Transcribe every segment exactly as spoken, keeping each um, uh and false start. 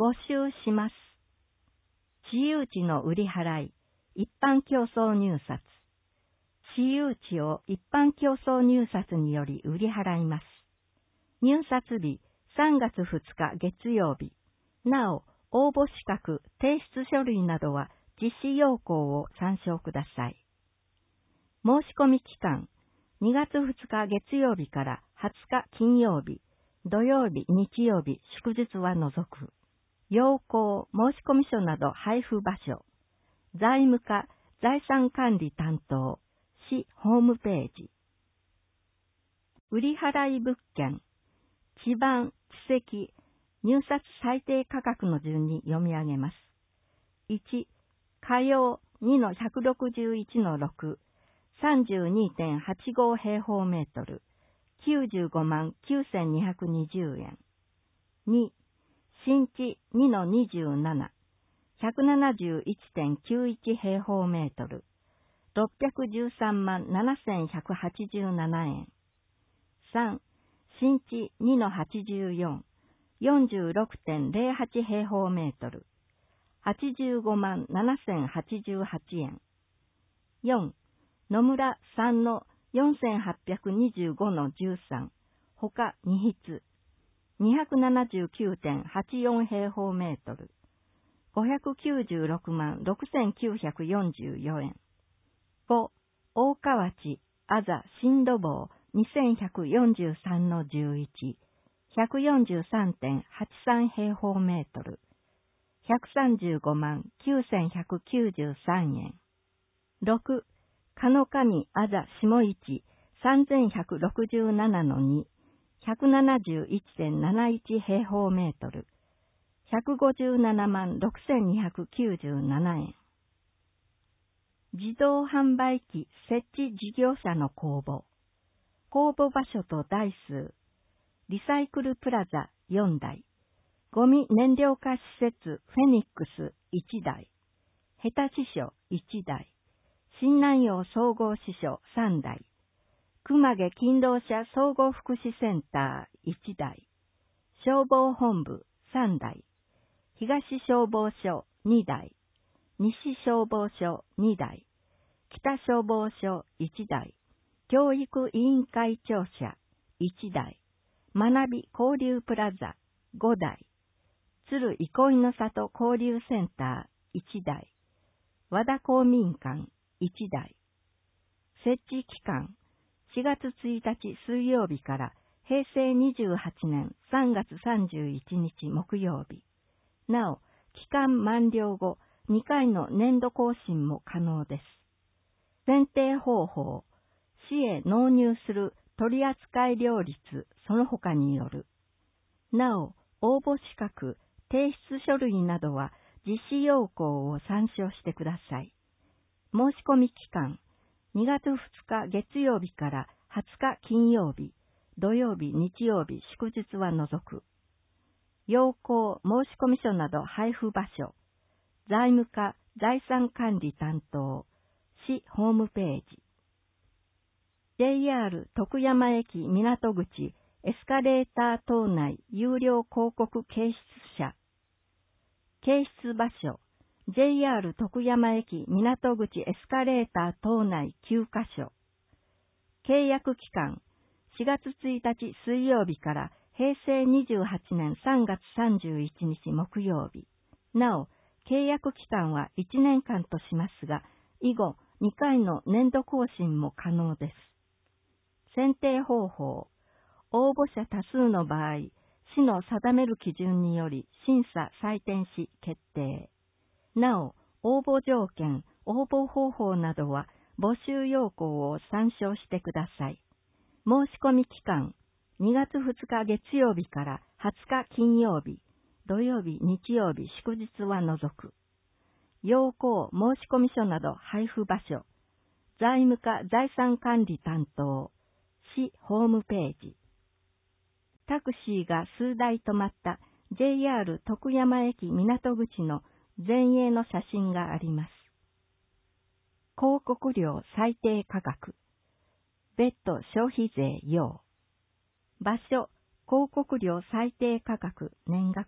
募集します。私有地の売り払い、一般競争入札。私有地を一般競争入札により売り払います。入札日さんがつふつか月曜日。なお、応募資格、提出書類などは実施要項を参照ください。申し込み期間、にがつふつか月曜日からはつか金曜日、土曜日、日曜日、祝日は除く。要項、申込書など配布場所、財務課、財産管理担当、市ホームページ。売り払い物件、地番、地籍、入札最低価格の順に読み上げます。いち、火曜 にのひゃくろくじゅういちのろく、さんじゅうにてんはちご 平方メートル、きゅうじゅうごまんきゅうせんにひゃくにじゅうえん。に、新地 にのにじゅうなな、ひゃくななじゅういちてんきゅういち 平方メートル、ろっぴゃくじゅうさんまんななせんひゃくはちじゅうななえん。さん、新地 にのはちじゅうよん、よんじゅうろくてんぜろはち 平方メートル、はちじゅうごまんななせんはちじゅうはちえん。よん、野村さんのよんせんはっぴゃくにじゅうごのじゅうさん、他に室、にひゃくななじゅうきゅうてんはちよん 平方メートル、ごひゃくきゅうじゅうろくまんろくせんきゅうひゃくよんじゅうよえん。ご、大河内、あざ、新土房にせんひゃくよんじゅうさんのじゅういち、ひゃくよんじゅうさんてんはちさん 平方メートル、ひゃくさんじゅうごまんきゅうせんひゃくきゅうじゅうさんえん。ろく、かのかみあざ下市さんぜんひゃくろくじゅうななのに、ひゃくななじゅういちてんなないち 平方メートル、ひゃくごじゅうななまんろくせんにひゃくきゅうじゅうななえん。自動販売機設置事業者の公募。公募場所と台数。リサイクルプラザよんだい。ゴミ燃料化施設フェニックスいちだい。日立所いちだい。新南陽総合支所さんだい。熊毛勤労者総合福祉センターいちだい。消防本部さんだい。東消防署にだい。西消防署にだい。北消防署いちだい。教育委員会庁舎いちだい。学び交流プラザごだい。鶴憩いの里交流センターいちだい。和田公民館いちだい。設置期間しがつついたち水曜日からへいせいにじゅうはちねんさんがつさんじゅういちにち木曜日。なお、期間満了後にかいの年度更新も可能です。選定方法、市へ納入する取扱料率その他による。なお、応募資格、提出書類などは実施要項を参照してください。申し込み期間、にがつふつか月曜日からはつか金曜日、土曜日、日曜日、祝日は除く。要項、申込書など配布場所、財務課、財産管理担当、市ホームページ。ジェイアール 徳山駅港口エスカレーター等内有料広告掲出者。掲出場所、ジェイアール 徳山駅港口エスカレーター等内きゅうかしょ。契約期間、しがつついたち水曜日からへいせいにじゅうはちねんさんがつさんじゅういちにち木曜日。なお、契約期間はいちねんかんとしますが、以後にかいの年度更新も可能です。選定方法、応募者多数の場合、市の定める基準により審査採点し決定。なお、応募条件、応募方法などは募集要項を参照してください。申し込み期間、にがつふつか月曜日からはつか金曜日、土曜日、日曜日、祝日は除く。要項、申込書など配布場所、財務課財産管理担当、市ホームページ。タクシーが数台止まった ジェイアール 徳山駅港口の前営の写真があります。広告料最低価格。別途消費税要。場所、広告料最低価格年額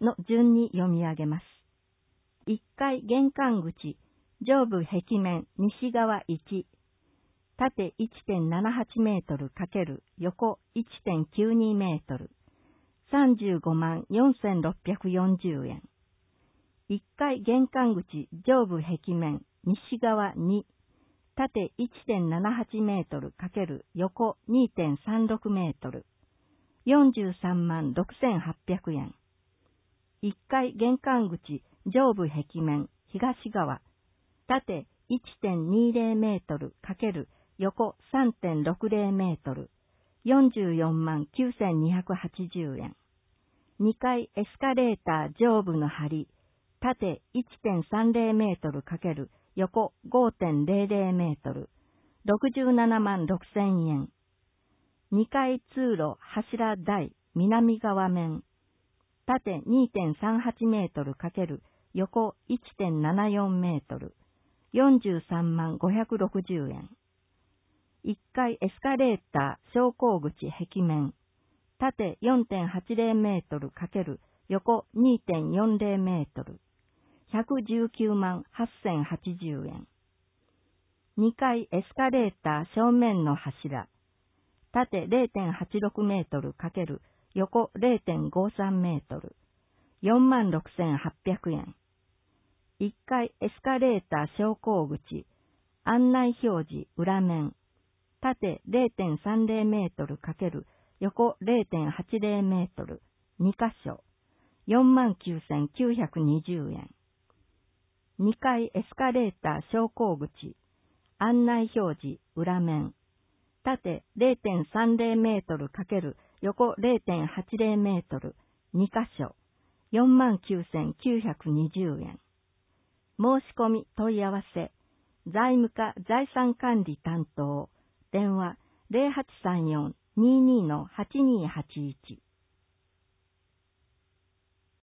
の順に読み上げます。いっかい玄関口、上部壁面西側いち、縦 いってんななはち メートル×横 いってんきゅうに メートル、さんじゅうごまんよんせんろっぴゃくよんじゅうえん。いっかい玄関口上部壁面西側に、縦 いってんななはち メートル×横 にてんさんろく メートル、よんじゅうさんまんろくせんはっぴゃくえん。いっかい玄関口上部壁面東側、縦 いってんにじゅう メートル×横 さんてんろくぜろ メートル、よんじゅうよんまんきゅうせんにひゃくはちじゅうえん。にかいエスカレーター上部の梁、縦 いってんさんぜろ メートル×横 ごてんぜろぜろ メートル、ろくじゅうななまんろくせんえん。にかい通路柱台南側面、縦 にてんさんはち メートル×横 いってんななよん メートル、よんじゅうさんまんごひゃくろくじゅうえん。いっかいエスカレーター昇降口壁面、縦 よんてんはちぜろ メートル×横 にてんよんぜろ メートル、ひゃくじゅうきゅうまんはっせんはちじゅうえん。にかいエスカレーター正面の柱、縦 れいてんはちろく メートル×横 れいてんごさん メートル、よんまんろくせんはっぴゃくえん。いっかいエスカレーター昇降口、案内表示裏面、縦 れいてんさんぜろ メートル×横 れいてんはちぜろ メートル、にかしょ、よんまんきゅうせんきゅうひゃくにじゅうえん。にかいエスカレーター昇降口、案内表示裏面、縦 れいてんさんぜろ メートル×横 れいてんはちぜろ メートル、にかしょ、よんまんきゅうせんきゅうひゃくにじゅうえん。申し込み問い合わせ、財務課財産管理担当、電話 ゼロはちさんよん にーにー はちにーはちいち。